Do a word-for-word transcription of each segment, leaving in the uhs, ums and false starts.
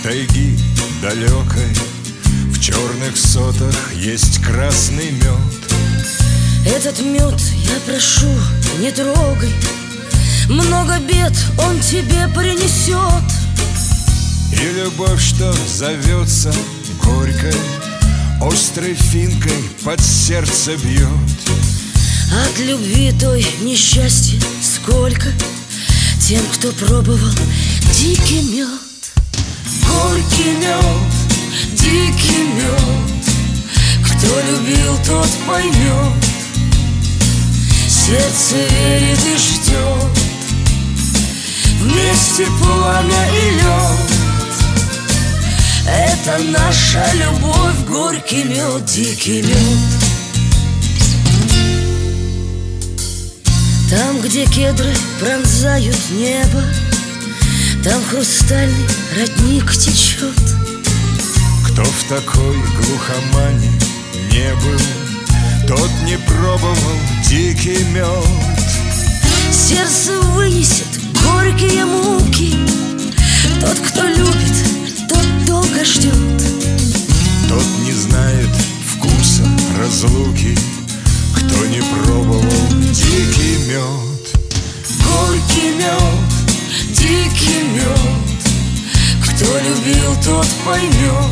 тайги далекой в черных сотах есть красный мед. Этот мед, я прошу, не трогай, много бед он тебе принесет. И любовь, что зовется горькой, острой финкой под сердце бьет. От любви той несчастья сколько тем, кто пробовал дикий мед. Горький мед, Дикий мед, кто любил, тот поймет. Сердце верит и ждет, вместе пламя и лед. Это наша любовь, горький мед, дикий мед. Там, где кедры пронзают небо, там хрустальный родник течет. кто в такой глухомане не был, тот не пробовал дикий мед. Сердце вынесет горькие муки, тот, кто любит, тот долго ждет. Тот не знает вкуса разлуки, кто не пробовал дикий мед. Горький мед, дикий мед, кто любил, тот поймет.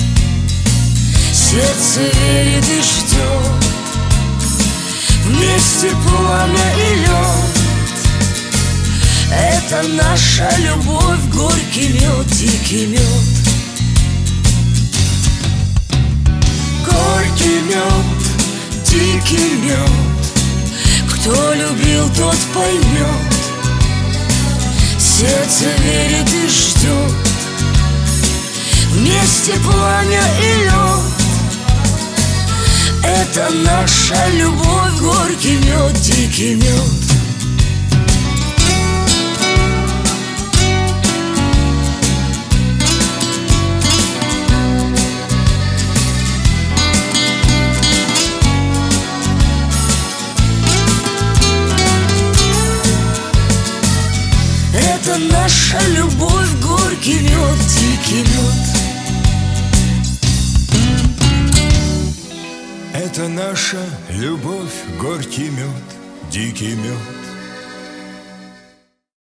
Сердце верит и ждет, вместе пламя и лед. Это наша любовь, горький мед, дикий мед. Горький мед, дикий мед, кто любил, тот поймет. Сердце верит и ждет, вместе пламя и лед. Это наша любовь, горький мед, дикий мед. Это наша любовь, горький мед, дикий мед. Это наша любовь, горький мед, дикий мед.